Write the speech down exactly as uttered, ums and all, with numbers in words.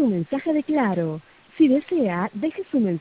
su mensaje de Claro. Si desea, deje su mensaje.